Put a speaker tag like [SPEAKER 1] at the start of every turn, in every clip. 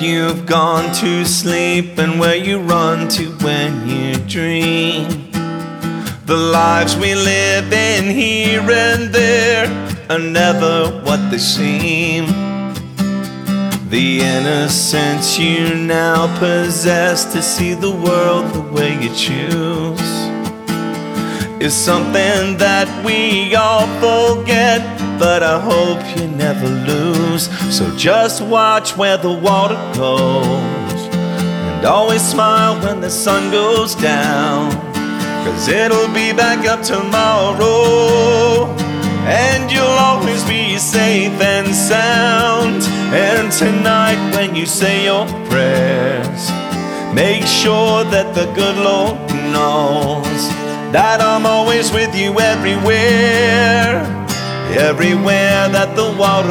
[SPEAKER 1] you've gone to sleep and where you run to when you dream. The lives we live in here and there are never what they seem. The innocence you now possess to see the world the way you choose is something that we all forget, but I hope you never lose. So just watch where the water goes, and always smile when the sun goes down, 'cause it'll be back up tomorrow, and you'll always be safe and sound. And tonight when you say your prayers, make sure that the good Lord knows that I'm always with you everywhere, everywhere that the water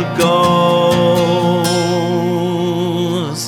[SPEAKER 1] goes.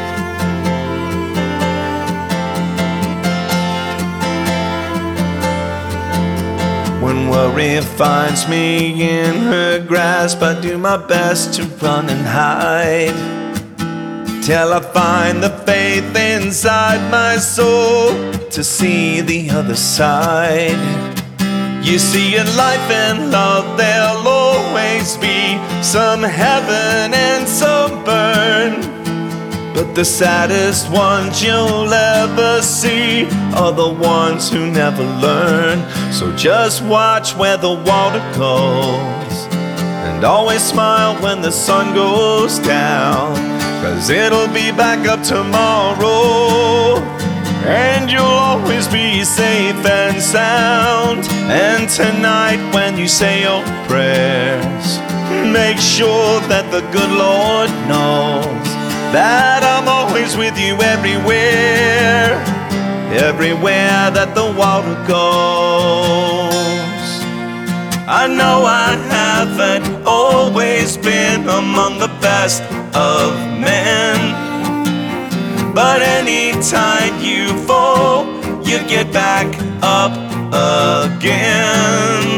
[SPEAKER 1] When worry finds me in her grasp, I do my best to run and hide, till I find the faith inside my soul to see the other side. You see, in life and love there'll always be some heaven and some burn, but the saddest ones you'll ever see are the ones who never learn. So just watch where the water goes, and always smile when the sun goes down, 'cause it'll be back up tomorrow, and you'll always be safe and sound. And tonight when you say your prayers, make sure that the good Lord knows that I'm always with you everywhere, everywhere that the water goes. I know I haven't always been among the best of men, but anytime you fall, you get back up again.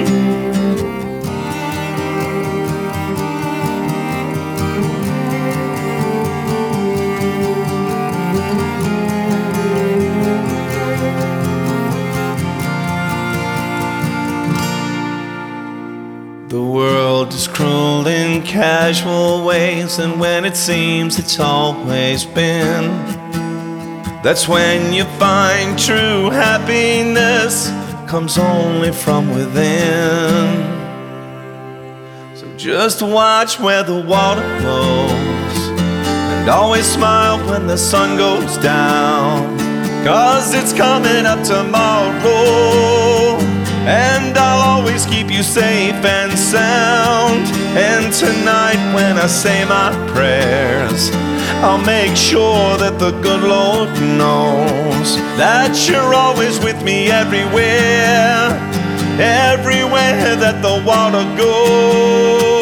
[SPEAKER 1] The world is cruel in casual ways, and when it seems it's always been, that's when you find true happiness comes only from within. So just watch where the water goes, and always smile when the sun goes down, 'cause it's coming up tomorrow, and I'll always keep you safe and sound. And tonight when I say my prayers, I'll make sure that the good Lord knows that you're always with me everywhere, everywhere that the water goes.